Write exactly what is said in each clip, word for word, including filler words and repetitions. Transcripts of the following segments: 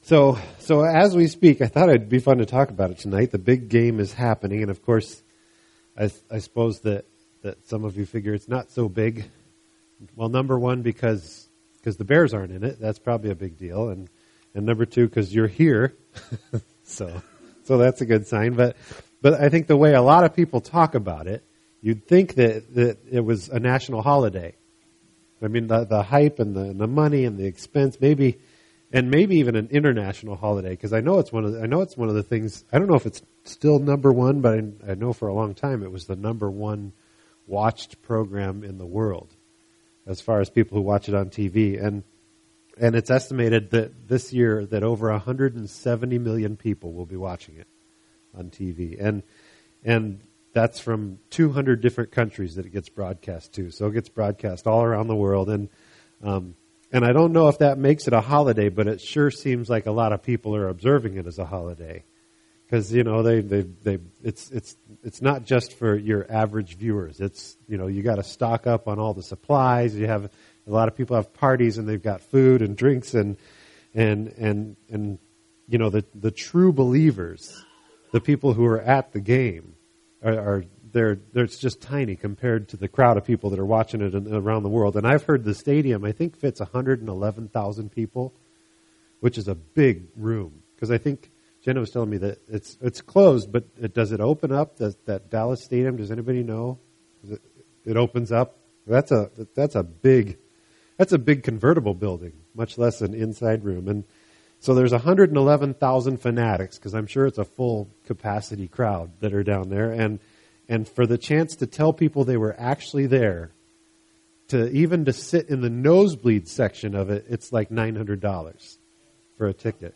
So, so as we speak, I thought it'd be fun to talk about it tonight. The big game is happening, and of course, I, I suppose that, that some of you figure it's not so big. Well, number one, because because the Bears aren't in it. That's probably a big deal, and and number two, because you're here. so, so that's a good sign. But but I think the way a lot of people talk about it, you'd think that, that it was a national holiday. I mean, the the hype and the, and the money and the expense, maybe. And maybe even an international holiday, because I know it's one of the, I know it's one of the things. I don't know if it's still number one, but I, I know for a long time it was the number one watched program in the world, as far as people who watch it on T V. And and it's estimated that this year that over one hundred seventy million people will be watching it on T V, and and that's from two hundred different countries that it gets broadcast to. So it gets broadcast all around the world, and. Um, And I don't know if that makes it a holiday, but it sure seems like a lot of people are observing it as a holiday, because you know they they they it's it's it's not just for your average viewers. It's you know you got to stock up on all the supplies. You have a lot of people have parties and they've got food and drinks and and and and you know the the true believers, the people who are at the game, are. are They're, they're, it's just tiny compared to the crowd of people that are watching it in, around the world. And I've heard the stadium, I think, fits one hundred eleven thousand people, which is a big room. Because I think Jenna was telling me that it's it's closed, but it, does it open up? Does that Dallas stadium? Does anybody know? Does it, it opens up. That's a that's a big that's a big convertible building, much less an inside room. And so there's one hundred eleven thousand fanatics, because I'm sure it's a full capacity crowd that are down there. And And for the chance to tell people they were actually there, to even to sit in the nosebleed section of it, it's like nine hundred dollars for a ticket.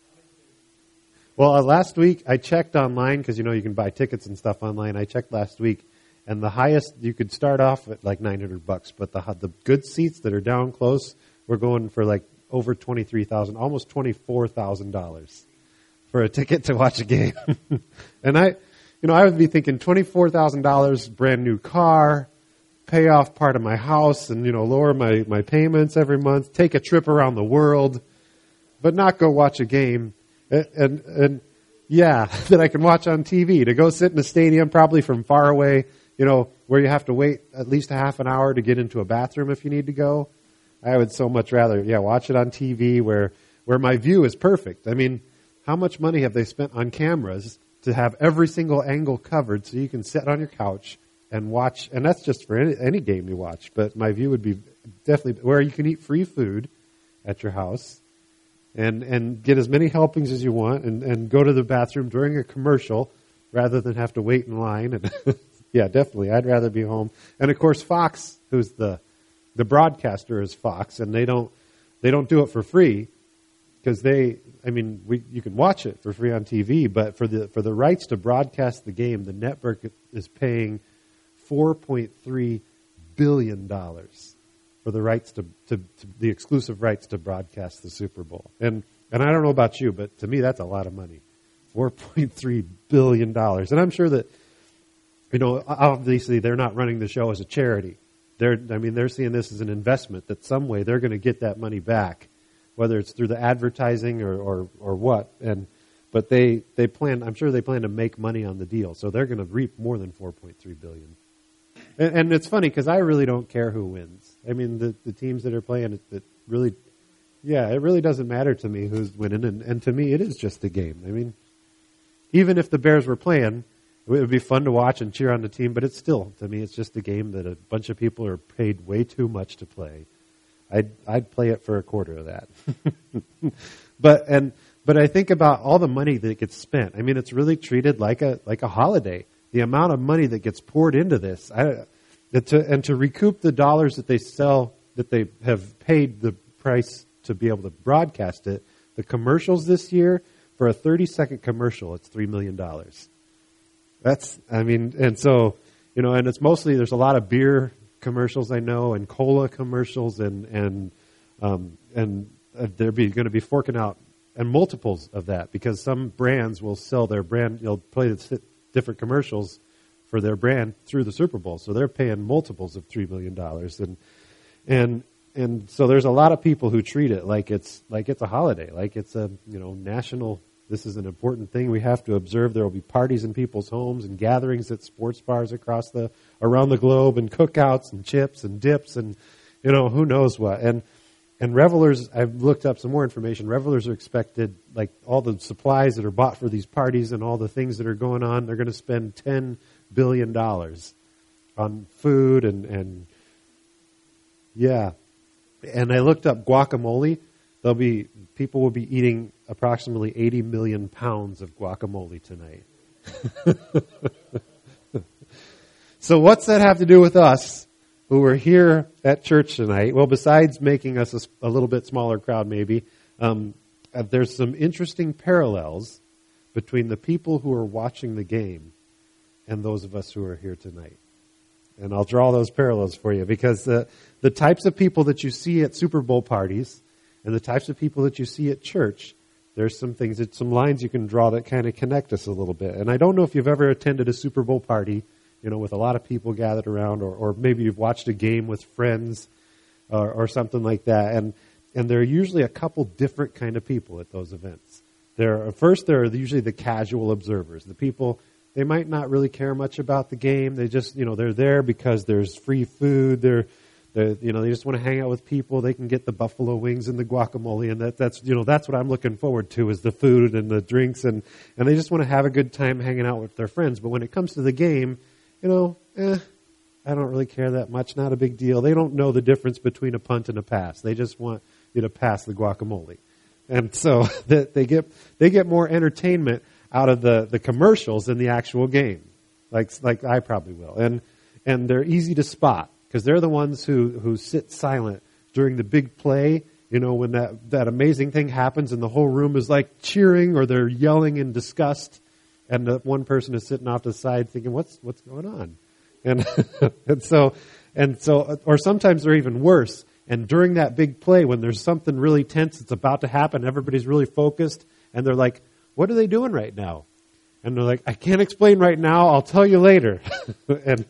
Well, uh, last week I checked online, because you know you can buy tickets and stuff online. I checked last week, and the highest you could start off at like nine hundred bucks, but the the good seats that are down close were going for like over twenty-three thousand, almost twenty-four thousand dollars for a ticket to watch a game. And I. You know, I would be thinking twenty-four thousand dollars, brand new car, pay off part of my house and, you know, lower my, my payments every month, take a trip around the world, but not go watch a game. And, and, and yeah, that I can watch on T V, to go sit in a stadium probably from far away, you know, where you have to wait at least a half an hour to get into a bathroom if you need to go. I would so much rather, yeah, watch it on T V where, where my view is perfect. I mean, how much money have they spent on cameras to have every single angle covered so you can sit on your couch and watch? And that's just for any, any game you watch. But my view would be definitely where you can eat free food at your house and, and get as many helpings as you want, and, and go to the bathroom during a commercial rather than have to wait in line. And yeah, definitely. I'd rather be home. And of course, Fox, who's the, the broadcaster, is Fox, and they don't, they don't do it for free. Because they, I mean, we, you can watch it for free on T V, but for the for the rights to broadcast the game, the network is paying four point three billion dollars for the rights to, to, to the exclusive rights to broadcast the Super Bowl. And and I don't know about you, but to me that's a lot of money, four point three billion dollars. And I'm sure that, you know, obviously they're not running the show as a charity. They're, I mean, they're seeing this as an investment that some way they're going to get that money back, whether it's through the advertising or, or, or what. And but they, they plan, I'm sure they plan to make money on the deal. So they're going to reap more than four point three billion dollars. And, and it's funny because I really don't care who wins. I mean, the, the teams that are playing, it, it really, yeah, it really doesn't matter to me who's winning. And, and to me, it is just a game. I mean, even if the Bears were playing, it would be fun to watch and cheer on the team. But it's still, to me, it's just a game that a bunch of people are paid way too much to play. I'd, I'd play it for a quarter of that. but and but I think about all the money that gets spent. I mean, it's really treated like a like a holiday. The amount of money that gets poured into this, I, to, and to recoup the dollars that they sell, that they have paid the price to be able to broadcast it. The commercials this year, for a thirty second commercial, it's three million dollars. That's, I mean, and so, you know, and it's mostly, there's a lot of beer commercials, I know, and cola commercials, and and um, and uh, they're be, going to be forking out and multiples of that, because some brands will sell their brand, you'll play the different commercials for their brand through the Super Bowl, so they're paying multiples of three million dollars, and and and so there's a lot of people who treat it like it's like it's a holiday, like it's a you know national. This is an important thing we have to observe. There will be parties in people's homes and gatherings at sports bars across the around the globe, and cookouts and chips and dips and you know who knows what. And and revelers, I've looked up some more information. Revelers are expected, like all the supplies that are bought for these parties and all the things that are going on, they're going to spend ten billion dollars on food and and yeah. And I looked up guacamole. There'll be people will be eating approximately eighty million pounds of guacamole tonight. So what's that have to do with us who are here at church tonight? Well, besides making us a, a little bit smaller crowd maybe, um, uh, there's some interesting parallels between the people who are watching the game and those of us who are here tonight. And I'll draw those parallels for you because the, the types of people that you see at Super Bowl parties and the types of people that you see at church, there's some things, that, some lines you can draw that kind of connect us a little bit. And I don't know if you've ever attended a Super Bowl party, you know, with a lot of people gathered around, or, or maybe you've watched a game with friends or, or something like that. And and there are usually a couple different kind of people at those events. There, first, there are usually the casual observers, the people. They might not really care much about the game. They just, you know, they're there because there's free food. They're, they're, you know, they just want to hang out with people. They can get the buffalo wings and the guacamole, and that, that's, you know, that's what I'm looking forward to is the food and the drinks, and, and they just want to have a good time hanging out with their friends. But when it comes to the game, you know, eh, I don't really care that much. Not a big deal. They don't know the difference between a punt and a pass. They just want you to pass the guacamole, and so they get they get more entertainment out of the, the commercials than the actual game, like like I probably will. And and they're easy to spot because they're the ones who, who sit silent during the big play, you know, when that, that amazing thing happens and the whole room is like cheering or they're yelling in disgust, and the one person is sitting off to the side thinking, what's what's going on? And and so and so or sometimes they're even worse. And during that big play when there's something really tense that's about to happen, everybody's really focused and they're like, what are they doing right now? And they're like, I can't explain right now. I'll tell you later. and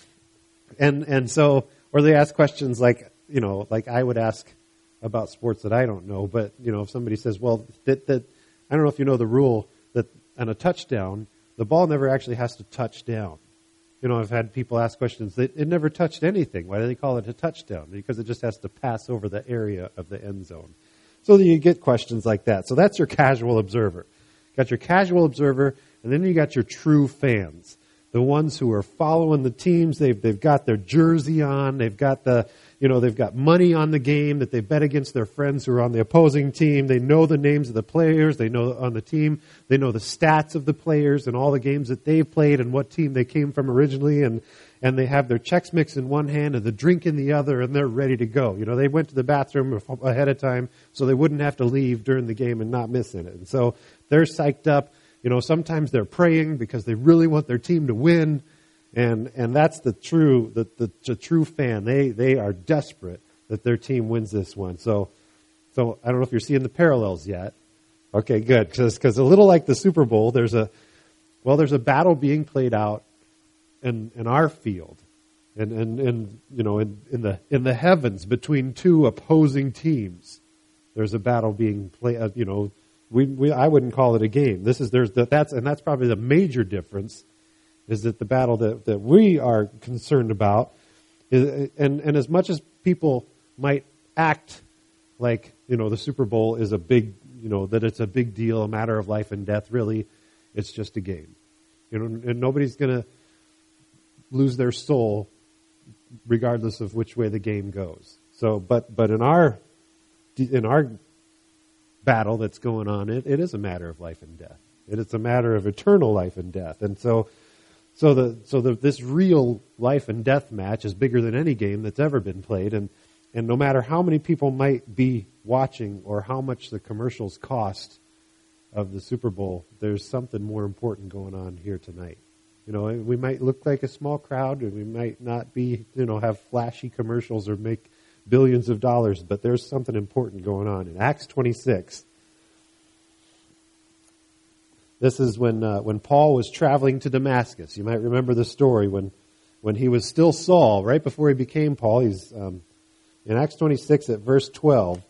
and and so, or they ask questions like, you know, like I would ask about sports that I don't know. But, you know, if somebody says, well, that, that I don't know if you know the rule that on a touchdown, the ball never actually has to touch down. You know, I've had people ask questions that it never touched anything. Why do they call it a touchdown? Because it just has to pass over the area of the end zone. So you get questions like that. So that's your casual observer. Got your casual observer, and then you got your true fans, the ones who are following the teams. They've they've got their jersey on. They've got the you know they've got money on the game that they bet against their friends who are on the opposing team. They know the names of the players. They know on the team. They know the stats of the players and all the games that they've played and what team they came from originally. And and they have their Chex Mix in one hand and the drink in the other, and they're ready to go. You know, they went to the bathroom ahead of time so they wouldn't have to leave during the game and not miss in it. And so they're psyched up. You know, sometimes they're praying because they really want their team to win. And and that's the true the, the, the true fan. They they are desperate that their team wins this one. So so I don't know if you're seeing the parallels yet. Okay, good. Because because a little like the Super Bowl, there's a well, there's a battle being played out in in our field, and and, and you know in, in the in the heavens between two opposing teams. There's a battle being played. Uh, you know, we we I wouldn't call it a game. This is there's the, that's and that's probably the major difference. Is that the battle that, that we are concerned about, is, and, and as much as people might act like, you know, the Super Bowl is a big, you know, that it's a big deal, a matter of life and death, really, it's just a game. You know, and nobody's going to lose their soul regardless of which way the game goes. So, but but in our in our battle that's going on, it, it is a matter of life and death. It is a matter of eternal life and death. And so So the so the this real life and death match is bigger than any game that's ever been played, and and no matter how many people might be watching or how much the commercials cost of the Super Bowl, there's something more important going on here tonight. You know, we might look like a small crowd, and we might not be, you know, have flashy commercials or make billions of dollars, but there's something important going on. In Acts twenty-six, this is when uh, when Paul was traveling to Damascus. You might remember the story when when he was still Saul, right before he became Paul. He's um, In Acts twenty-six at verse twelve,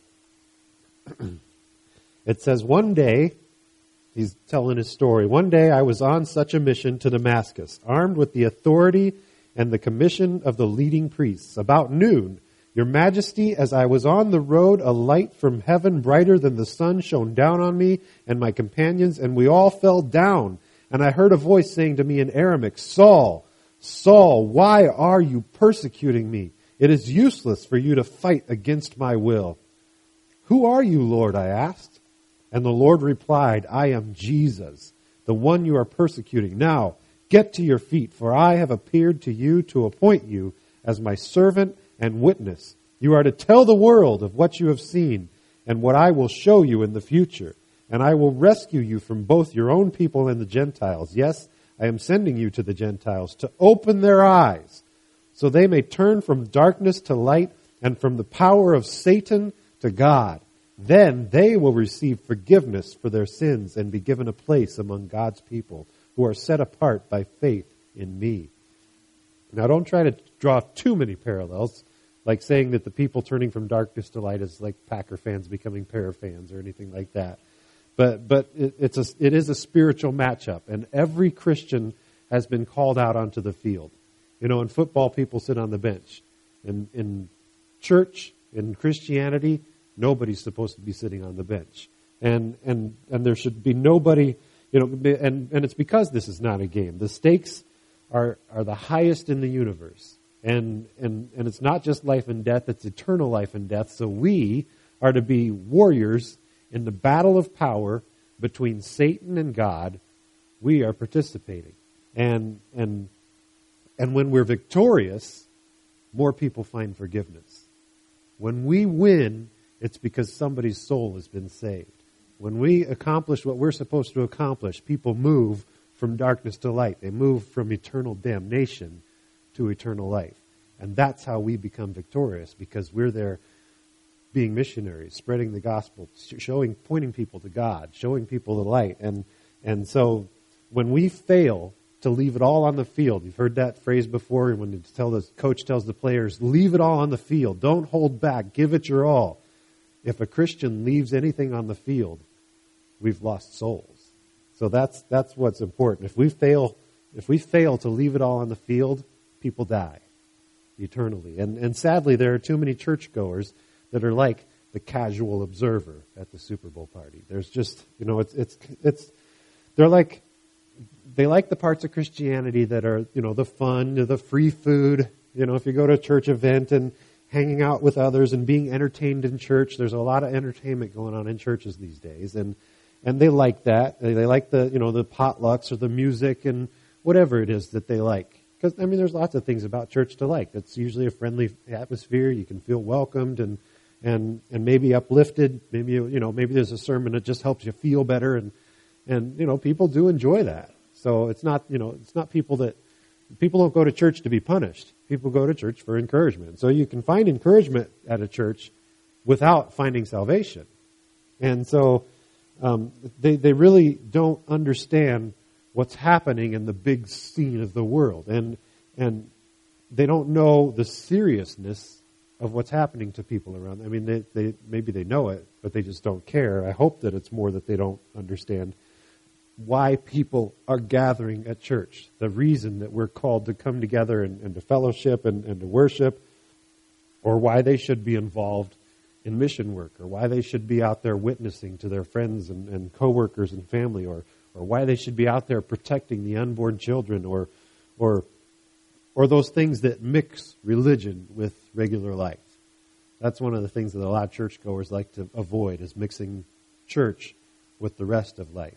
it says, one day, he's telling his story, one day I was on such a mission to Damascus, armed with the authority and the commission of the leading priests. About noon, Your Majesty, as I was on the road, a light from heaven brighter than the sun shone down on me and my companions, and we all fell down. And I heard a voice saying to me in Aramaic, Saul, Saul, why are you persecuting me? It is useless for you to fight against my will. Who are you, Lord? I asked. And the Lord replied, I am Jesus, the one you are persecuting. Now, get to your feet, for I have appeared to you to appoint you as my servant and witness. You are to tell the world of what you have seen and what I will show you in the future. And I will rescue you from both your own people and the Gentiles. Yes, I am sending you to the Gentiles to open their eyes so they may turn from darkness to light and from the power of Satan to God. Then they will receive forgiveness for their sins and be given a place among God's people who are set apart by faith in me. Now, don't try to draw too many parallels, like saying that the people turning from darkness to light is like Packer fans becoming Pair fans or anything like that. But but it, it's a, it is a spiritual matchup, and every Christian has been called out onto the field. You know, in football, people sit on the bench. In, in church, in Christianity, nobody's supposed to be sitting on the bench. And and and there should be nobody, you know, and, and it's because this is not a game. The stakes are are the highest in the universe. And and and it's not just life and death, it's eternal life and death. So we are to be warriors in the battle of power between Satan and God. We are participating. And and and when we're victorious, more people find forgiveness. When we win, it's because somebody's soul has been saved. When we accomplish what we're supposed to accomplish, people move from darkness to light. They move from eternal damnation to eternal life. And that's how we become victorious, because we're there being missionaries, spreading the gospel, showing, pointing people to God, showing people the light. And and so when we fail to leave it all on the field, you've heard that phrase before, when you tell the coach tells the players, leave it all on the field. Don't hold back. Give it your all. If a Christian leaves anything on the field, we've lost souls. So that's that's what's important. If we fail, if we fail to leave it all on the field, people die eternally. And and sadly, there are too many churchgoers that are like the casual observer at the Super Bowl party. There's just, you know, it's it's it's they're like they like the parts of Christianity that are, you know, the fun, the free food. You know, if you go to a church event and hanging out with others and being entertained in church, there's a lot of entertainment going on in churches these days, and and they like that. They, they like the, you know, the potlucks or the music and whatever it is that they like. Because I mean, there's lots of things about church to like. It's usually a friendly atmosphere. You can feel welcomed and and and maybe uplifted. Maybe you know, maybe there's a sermon that just helps you feel better, and and you know, people do enjoy that. So it's not, you know, it's not people that people don't go to church to be punished. People go to church for encouragement. So you can find encouragement at a church without finding salvation. And so um, they they really don't understand what's happening in the big scene of the world, and and they don't know the seriousness of what's happening to people around them. I mean, they, they maybe they know it, but they just don't care. I hope that it's more that they don't understand why people are gathering at church, the reason that we're called to come together and, and to fellowship and, and to worship, or why they should be involved in mission work, or why they should be out there witnessing to their friends and, and coworkers and family, or or why they should be out there protecting the unborn children, or or or those things that mix religion with regular life. That's one of the things that a lot of churchgoers like to avoid, is mixing church with the rest of life.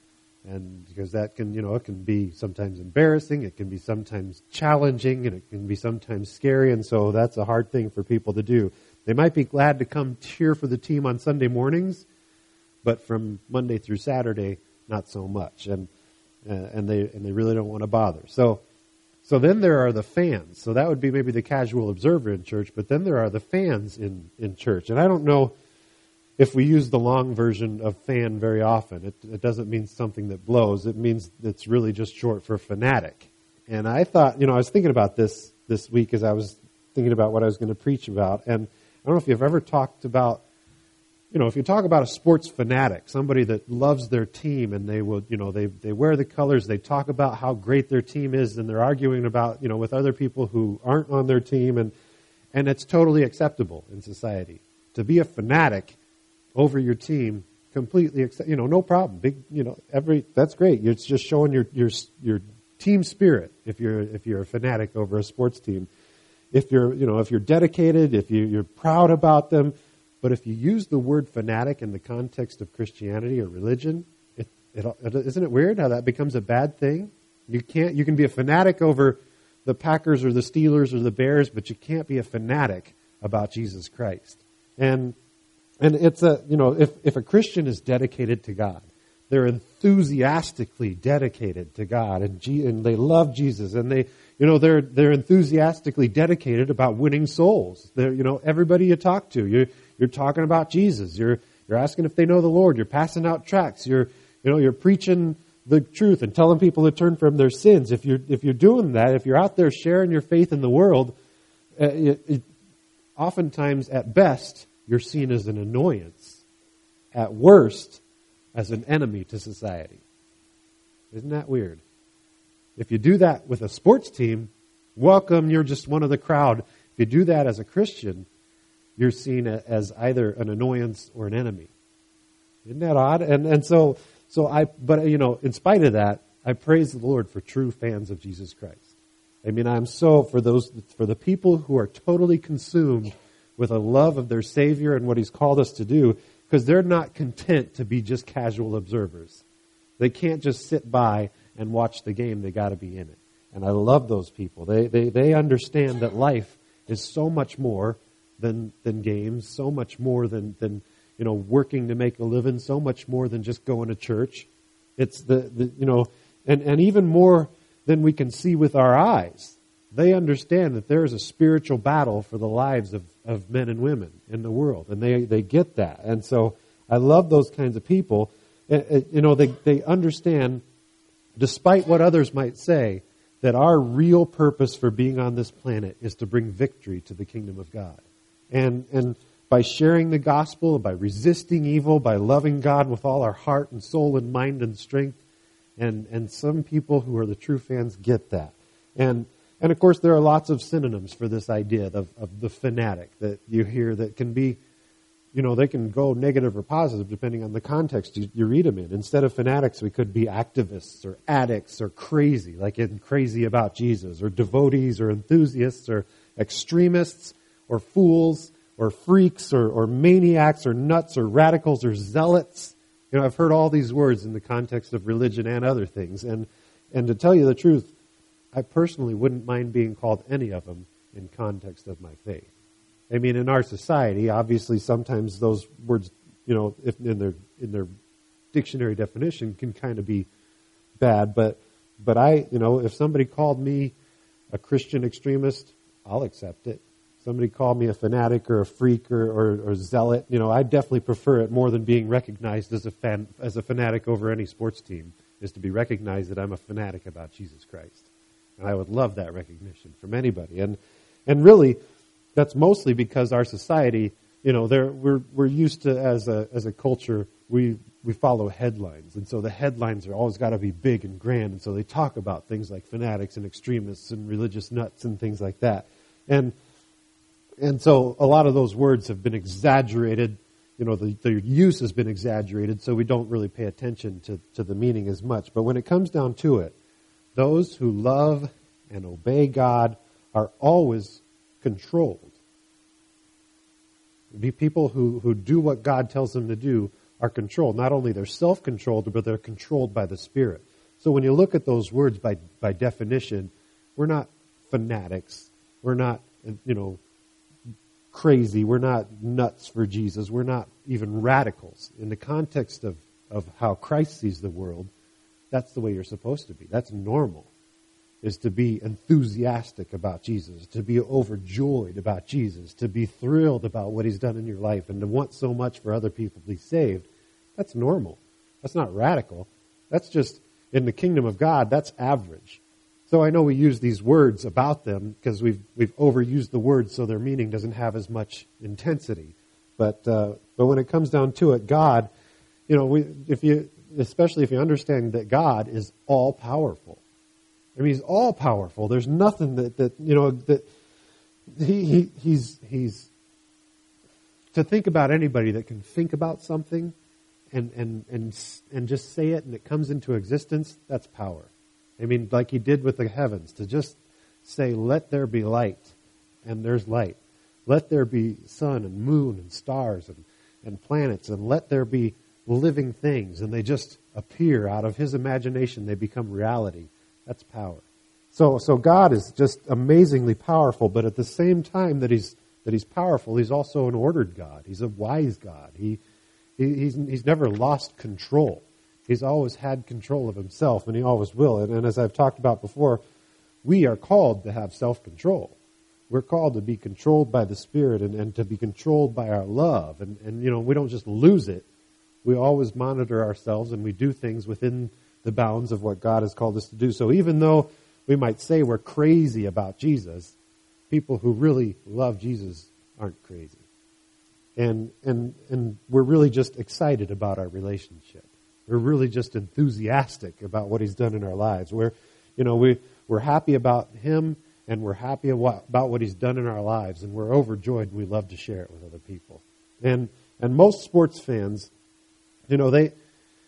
And because that can, you know, it can be sometimes embarrassing, it can be sometimes challenging, and it can be sometimes scary, and so that's a hard thing for people to do. They might be glad to come cheer for the team on Sunday mornings, but from Monday through Saturday, not so much, and uh, and they and they really don't want to bother. So, so then there are the fans. So that would be maybe the casual observer in church, but then there are the fans in, in church. And I don't know if we use the long version of fan very often. It, it doesn't mean something that blows. It means it's really just short for fanatic. And I thought, you know, I was thinking about this this week as I was thinking about what I was going to preach about, and I don't know if you've ever talked about, you know, if you talk about a sports fanatic, somebody that loves their team and they will, you know, they, they wear the colors, they talk about how great their team is, and they're arguing about, you know, with other people who aren't on their team, and, and it's totally acceptable in society. To be a fanatic over your team, completely, accept, you know, no problem. Big, you know, every, that's great. It's just showing your, your, your team spirit if you're, if you're a fanatic over a sports team. If you're, you know, if you're dedicated, if you, you're proud about them. But if you use the word fanatic in the context of Christianity or religion, it, it, isn't it weird how that becomes a bad thing? You can't, you can be a fanatic over the Packers or the Steelers or the Bears, but you can't be a fanatic about Jesus Christ. And, and it's a, you know, if, if a Christian is dedicated to God, they're enthusiastically dedicated to God, and, G, and they love Jesus, and they, you know, they're, they're enthusiastically dedicated about winning souls. They're, you know, everybody you talk to, you You're talking about Jesus. You're you're asking if they know the Lord. You're passing out tracts. You're you know you're preaching the truth and telling people to turn from their sins. If you're if you're doing that, if you're out there sharing your faith in the world, uh, it, it, oftentimes at best you're seen as an annoyance. At worst, as an enemy to society. Isn't that weird? If you do that with a sports team, welcome. You're just one of the crowd. If you do that as a Christian, you're seen as either an annoyance or an enemy. Isn't that odd? And and so so I but you know, in spite of that, I praise the Lord for true fans of Jesus Christ. I mean, I'm so for those for the people who are totally consumed with a love of their Savior and what He's called us to do, because they're not content to be just casual observers. They can't just sit by and watch the game. They got to be in it. And I love those people. They they they understand that life is so much more than than games, so much more than than you know working to make a living, so much more than just going to church. It's the, the you know and and even more than we can see with our eyes. They understand that there is a spiritual battle for the lives of, of men and women in the world, and they they get that. And so I love those kinds of people. You know, they they understand, despite what others might say, that our real purpose for being on this planet is to bring victory to the kingdom of God. And and by sharing the gospel, by resisting evil, by loving God with all our heart and soul and mind and strength, and and some people who are the true fans get that. And and of course there are lots of synonyms for this idea of, of the fanatic that you hear that can be, you know, they can go negative or positive depending on the context you, you read them in. Instead of fanatics, we could be activists or addicts or crazy, like in crazy about Jesus, or devotees or enthusiasts or extremists, or fools, or freaks, or, or maniacs, or nuts, or radicals, or zealots. You know, I've heard all these words in the context of religion and other things. And, and to tell you the truth, I personally wouldn't mind being called any of them in context of my faith. I mean, in our society, obviously sometimes those words, you know, if in their in their dictionary definition can kind of be bad. But, but I, you know, if somebody called me a Christian extremist, I'll accept it. Somebody called me a fanatic or a freak or, or, or zealot, you know, I definitely prefer it more than being recognized as a fan, as a fanatic over any sports team, is to be recognized that I'm a fanatic about Jesus Christ. And I would love that recognition from anybody. And and really, that's mostly because our society, you know, there we're we're used to as a as a culture, we we follow headlines, and so the headlines are always got to be big and grand, and so they talk about things like fanatics and extremists and religious nuts and things like that. And And so a lot of those words have been exaggerated. You know, the, the use has been exaggerated, so we don't really pay attention to, to the meaning as much. But when it comes down to it, those who love and obey God are always controlled. The people who, who do what God tells them to do are controlled. Not only they're self-controlled, but they're controlled by the Spirit. So when you look at those words by, by definition, we're not fanatics. We're not, you know, crazy. We're not nuts for Jesus. We're not even radicals. In the context of, of how Christ sees the world, that's the way you're supposed to be. That's normal, is to be enthusiastic about Jesus, to be overjoyed about Jesus, to be thrilled about what He's done in your life, and to want so much for other people to be saved. That's normal. That's not radical. That's just, in the kingdom of God, that's average. So I know we use these words about them because we've we've overused the words, so their meaning doesn't have as much intensity. But uh, but when it comes down to it, God, you know, we, if you especially if you understand that God is all powerful. I mean, He's all powerful. There's nothing that, that you know that he, he he's he's to think about anybody that can think about something and and and and just say it and it comes into existence. That's power. I mean, like He did with the heavens, to just say, "Let there be light," and there's light. Let there be sun and moon and stars and, and planets, and let there be living things, and they just appear out of His imagination. They become reality. That's power. So, so God is just amazingly powerful, but at the same time that He's that He's powerful, He's also an ordered God. He's a wise God. He, he he's he's never lost control. He's always had control of Himself, and He always will. And, and as I've talked about before, we are called to have self-control. We're called to be controlled by the Spirit and, and to be controlled by our love. And, and, you know, we don't just lose it. We always monitor ourselves, and we do things within the bounds of what God has called us to do. So even though we might say we're crazy about Jesus, people who really love Jesus aren't crazy. And, and, and we're really just excited about our relationship. We're really just enthusiastic about what He's done in our lives. We're, you know, we, we're happy about Him, and we're happy about what He's done in our lives, and we're overjoyed, and we love to share it with other people. And and most sports fans, you know, they,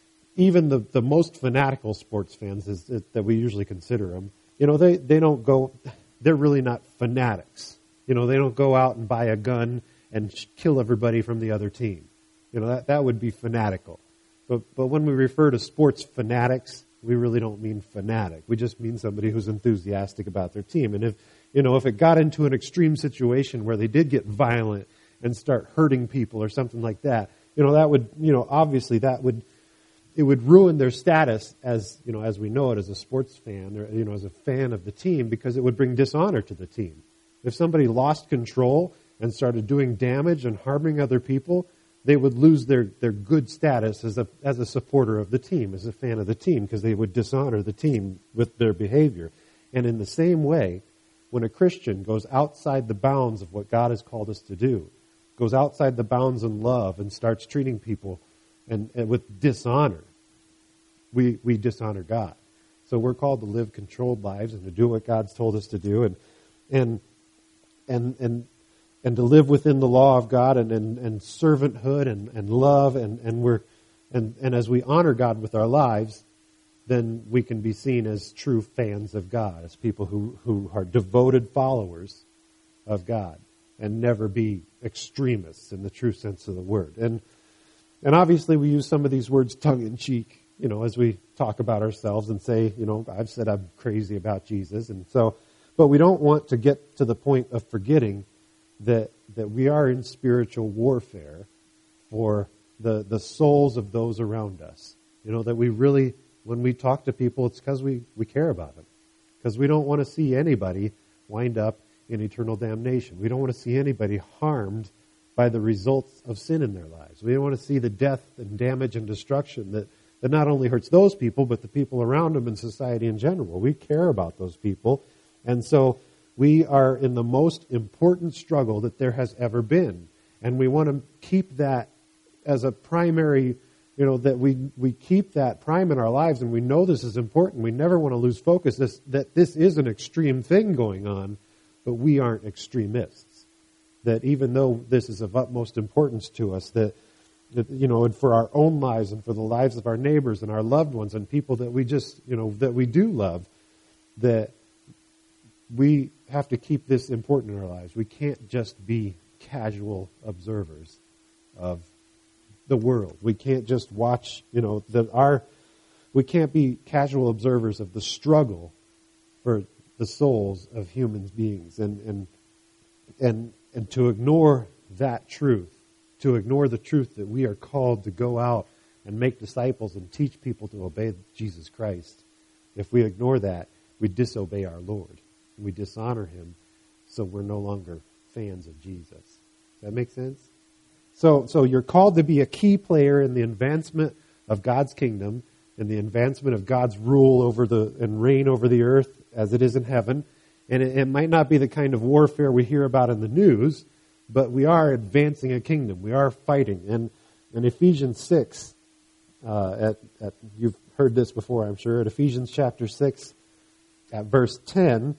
even the, the most fanatical sports fans is, is, that we usually consider them, you know, they, they don't go, they're really not fanatics. You know, they don't go out and buy a gun and kill everybody from the other team. You know, that, that would be fanatical. But but when we refer to sports fanatics, we really don't mean fanatic. We just mean somebody who's enthusiastic about their team. And if, you know, if it got into an extreme situation where they did get violent and start hurting people or something like that, you know, that would, you know, obviously that would, it would ruin their status as, you know, as we know it as a sports fan or, you know, as a fan of the team, because it would bring dishonor to the team. If somebody lost control and started doing damage and harming other people, they would lose their, their good status as a as a supporter of the team, as a fan of the team, because they would dishonor the team with their behavior. And in the same way, when a Christian goes outside the bounds of what God has called us to do, goes outside the bounds in love and starts treating people and, and with dishonor, we, we dishonor God. So we're called to live controlled lives and to do what God's told us to do, and and and and and to live within the law of God and, and, and servanthood and, and love, and, and we're and, and as we honor God with our lives, then we can be seen as true fans of God, as people who, who are devoted followers of God, and never be extremists in the true sense of the word. And and obviously we use some of these words tongue in cheek, you know, as we talk about ourselves and say, you know, I've said I'm crazy about Jesus, and so, but we don't want to get to the point of forgetting that that we are in spiritual warfare for the, the souls of those around us. You know, that we really, when we talk to people, it's because we, we care about them. Because we don't want to see anybody wind up in eternal damnation. We don't want to see anybody harmed by the results of sin in their lives. We don't want to see the death and damage and destruction that, that not only hurts those people, but the people around them and society in general. We care about those people. And so we are in the most important struggle that there has ever been. And we want to keep that as a primary, you know, that we, we keep that prime in our lives, and we know this is important. We never want to lose focus this, that this is an extreme thing going on, but we aren't extremists. That even though this is of utmost importance to us, that, that, you know, and for our own lives and for the lives of our neighbors and our loved ones and people that we just, you know, that we do love, that we have to keep this important in our lives. We can't just be casual observers of the world. We can't just watch, you know, that our, we can't be casual observers of the struggle for the souls of human beings, and and and and to ignore that truth, to ignore the truth that we are called to go out and make disciples and teach people to obey Jesus Christ. If we ignore that, we disobey our Lord. We dishonor Him, so we're no longer fans of Jesus. Does that make sense? So, so you're called to be a key player in the advancement of God's kingdom, in the advancement of God's rule over the and reign over the earth, as it is in heaven. And it, it might not be the kind of warfare we hear about in the news, but we are advancing a kingdom. We are fighting. And in Ephesians six, uh, at, at you've heard this before, I'm sure, at Ephesians chapter six, at verse ten,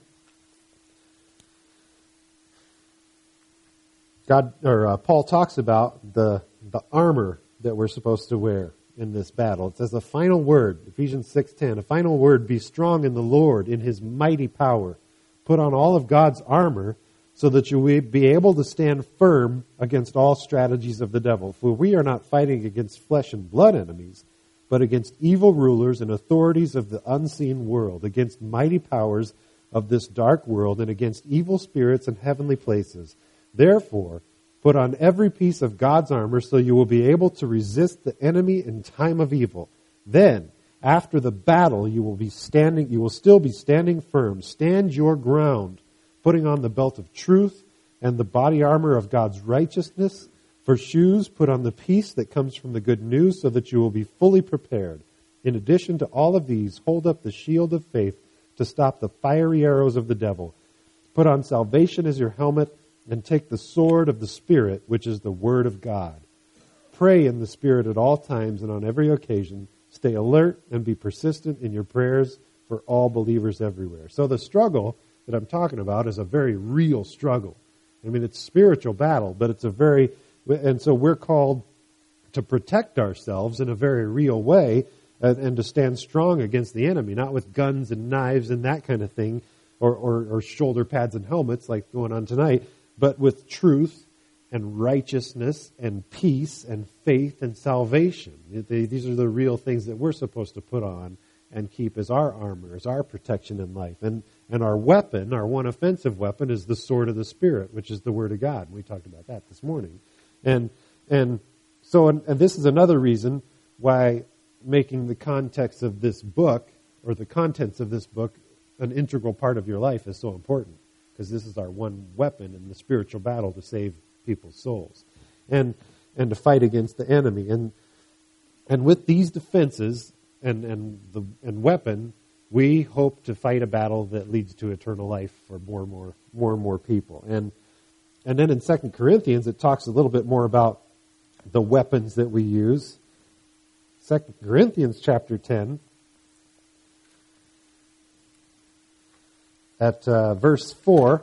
God or uh, Paul talks about the the armor that we're supposed to wear in this battle. It says the final word, Ephesians six ten, a final word, be strong in the Lord, in His mighty power. Put on all of God's armor so that you will be able to stand firm against all strategies of the devil. For we are not fighting against flesh and blood enemies, but against evil rulers and authorities of the unseen world, against mighty powers of this dark world, and against evil spirits in heavenly places. Therefore, put on every piece of God's armor so you will be able to resist the enemy in time of evil. Then, after the battle, you will be standing, you will still be standing firm. Stand your ground, putting on the belt of truth and the body armor of God's righteousness. For shoes, put on the peace that comes from the good news so that you will be fully prepared. In addition to all of these, hold up the shield of faith to stop the fiery arrows of the devil. Put on salvation as your helmet and take the sword of the Spirit, which is the Word of God. Pray in the Spirit at all times and on every occasion. Stay alert and be persistent in your prayers for all believers everywhere. So the struggle that I'm talking about is a very real struggle. I mean, it's a spiritual battle, but it's a very, and so we're called to protect ourselves in a very real way and, and to stand strong against the enemy, not with guns and knives and that kind of thing, or, or, or shoulder pads and helmets like going on tonight, but with truth and righteousness and peace and faith and salvation. These are the real things that we're supposed to put on and keep as our armor, as our protection in life. And and our weapon, our one offensive weapon, is the sword of the Spirit, which is the Word of God. We talked about that this morning. And and so and, and this is another reason why making the context of this book, or the contents of this book, an integral part of your life is so important. Because this is our one weapon in the spiritual battle to save people's souls, and and to fight against the enemy. And and with these defenses and and the and weapon, we hope to fight a battle that leads to eternal life for more and more more and more people. And and then in Second Corinthians, it talks a little bit more about the weapons that we use. Second Corinthians chapter ten, at uh, verse four.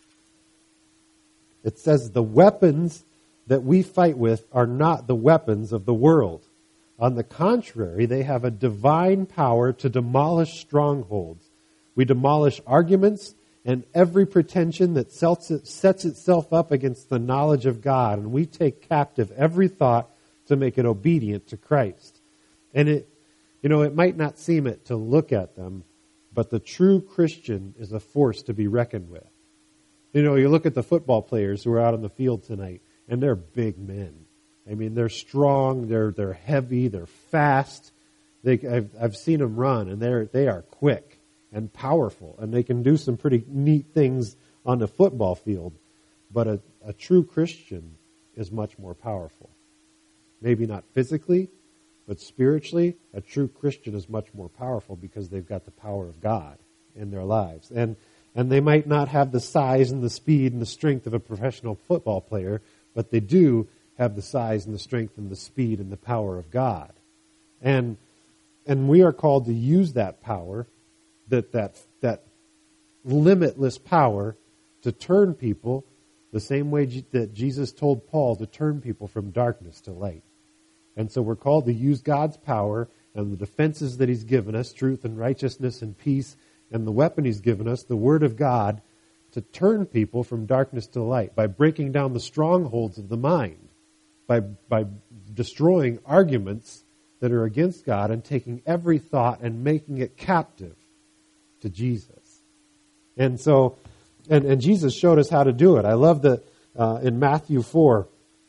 It says, the weapons that we fight with are not the weapons of the world. On the contrary, they have a divine power to demolish strongholds. We demolish arguments and every pretension that sets itself up against the knowledge of God, and we take captive every thought to make it obedient to Christ. And it, you know, it might not seem it to look at them, but the true Christian is a force to be reckoned with. You know, you look at the football players who are out on the field tonight, and they're big men. I mean, they're strong, they're they're heavy, they're fast. They, I've, I've seen them run, and they're they are quick and powerful, and they can do some pretty neat things on the football field. But a, a true Christian is much more powerful. Maybe not physically, but spiritually, a true Christian is much more powerful because they've got the power of God in their lives. And And they might not have the size and the speed and the strength of a professional football player, but they do have the size and the strength and the speed and the power of God. And and we are called to use that power, that that that limitless power, to turn people the same way that Jesus told Paul to turn people from darkness to light. And so we're called to use God's power and the defenses that He's given us, truth and righteousness and peace, and the weapon He's given us, the Word of God, to turn people from darkness to light by breaking down the strongholds of the mind, by by destroying arguments that are against God and taking every thought and making it captive to Jesus. And so, and, and Jesus showed us how to do it. I love that uh, in Matthew four,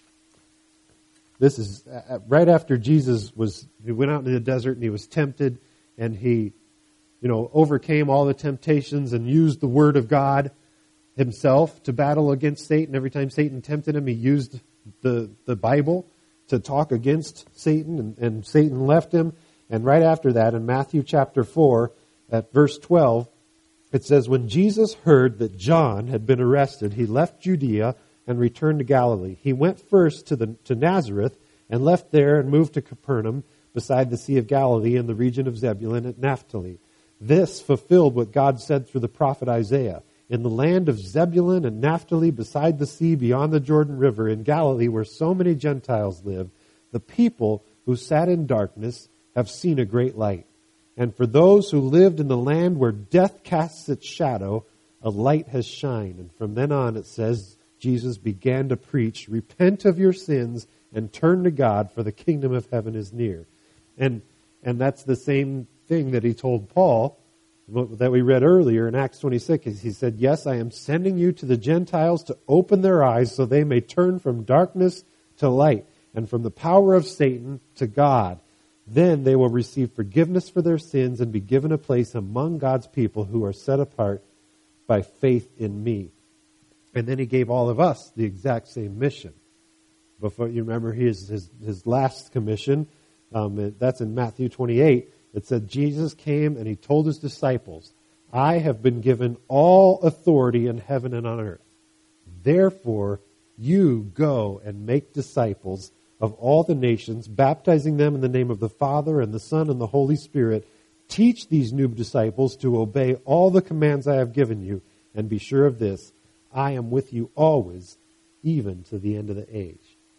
this is right after Jesus was, he went out into the desert and He was tempted, and He you know, overcame all the temptations and used the Word of God Himself to battle against Satan. Every time Satan tempted Him, He used the, the Bible to talk against Satan, and, and Satan left Him. And right after that, in Matthew chapter four, at verse twelve, It says, when Jesus heard that John had been arrested, he left Judea and returned to Galilee. He went first to, the, to Nazareth and left there and moved to Capernaum beside the Sea of Galilee in the region of Zebulun and Naphtali. This fulfilled what God said through the prophet Isaiah. In the land of Zebulun and Naphtali, beside the sea, beyond the Jordan River, in Galilee, where so many Gentiles live, the people who sat in darkness have seen a great light. And for those who lived in the land where death casts its shadow, a light has shined. And from then on, it says, Jesus began to preach, repent of your sins and turn to God, for the kingdom of heaven is near. And and that's the same thing that he told Paul, that we read earlier in Acts twenty-six. He said, yes, I am sending you to the Gentiles to open their eyes so they may turn from darkness to light and from the power of Satan to God. Then they will receive forgiveness for their sins and be given a place among God's people who are set apart by faith in me. And then he gave all of us the exact same mission. Before you remember his his, his last commission, um, that's in Matthew twenty-eight. It said Jesus came and he told his disciples, I have been given all authority in heaven and on earth. Therefore, you go and make disciples of all the nations, baptizing them in the name of the Father and the Son and the Holy Spirit. Teach these new disciples to obey all the commands I have given you, and be sure of this, I am with you always, even to the end of the age.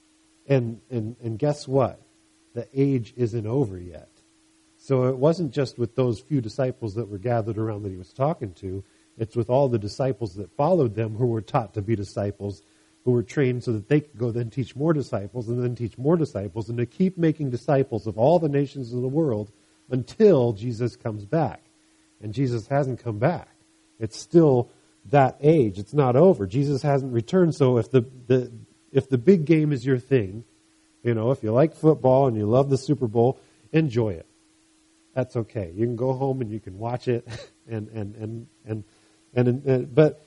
And, and, and guess what? The age isn't over yet. So it wasn't just with those few disciples that were gathered around that he was talking to. It's with all the disciples that followed them who were taught to be disciples, who were trained so that they could go then teach more disciples and then teach more disciples and to keep making disciples of all the nations of the world until Jesus comes back. And Jesus hasn't come back. It's still that age. It's not over. Jesus hasn't returned. So if the, the if the big game is your thing, you know, if you like football and you love the Super Bowl, enjoy it. That's okay. You can go home and you can watch it, and and and and and, and but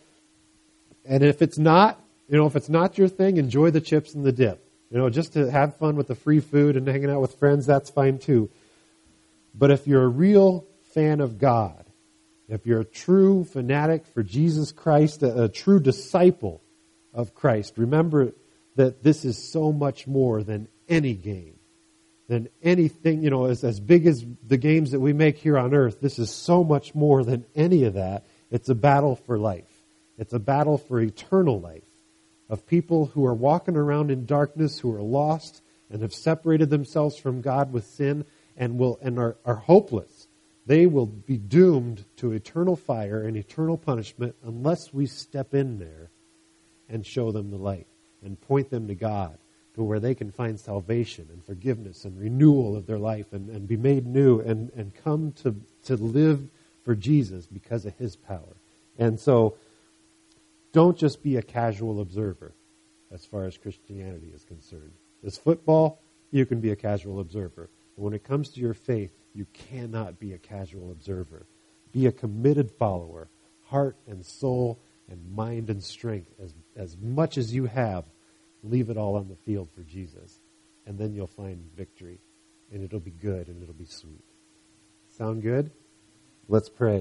and if it's not, you know, if it's not your thing, enjoy the chips and the dip. You know, just to have fun with the free food and hanging out with friends, that's fine too. But if you're a real fan of God, if you're a true fanatic for Jesus Christ, a, a true disciple of Christ, remember that this is so much more than any game. Than anything, you know, as, as big as the games that we make here on earth, this is so much more than any of that. It's a battle for life. It's a battle for eternal life of people who are walking around in darkness, who are lost and have separated themselves from God with sin and will and are, are hopeless. They will be doomed to eternal fire and eternal punishment unless we step in there and show them the light and point them to God, to where they can find salvation and forgiveness and renewal of their life and, and be made new and, and come to, to live for Jesus because of his power. And so don't just be a casual observer as far as Christianity is concerned. As football, you can be a casual observer. But when it comes to your faith, you cannot be a casual observer. Be a committed follower, heart and soul and mind and strength. As, as much as you have, leave it all on the field for Jesus. And then you'll find victory. And it'll be good and it'll be sweet. Sound good? Let's pray.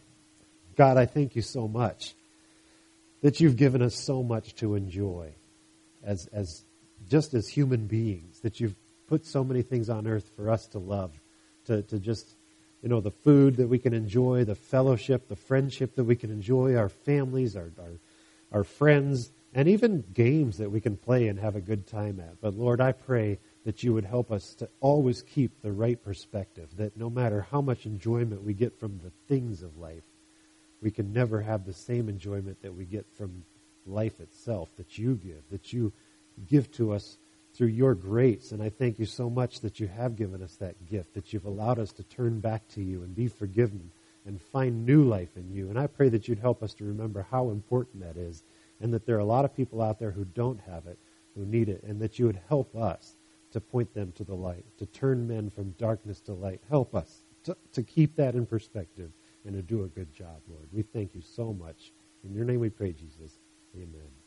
God, I thank you so much that you've given us so much to enjoy as as just as human beings, that you've put so many things on earth for us to love, to, to just, you know, the food that we can enjoy, the fellowship, the friendship that we can enjoy, our families, our our, our friends, and even games that we can play and have a good time at. But Lord, I pray that you would help us to always keep the right perspective, that no matter how much enjoyment we get from the things of life, we can never have the same enjoyment that we get from life itself, that you give, that you give to us through your grace. And I thank you so much that you have given us that gift, that you've allowed us to turn back to you and be forgiven and find new life in you. And I pray that you'd help us to remember how important that is, and that there are a lot of people out there who don't have it, who need it, and that you would help us to point them to the light, to turn men from darkness to light. Help us to, to keep that in perspective and to do a good job, Lord. We thank you so much. In your name we pray, Jesus. Amen.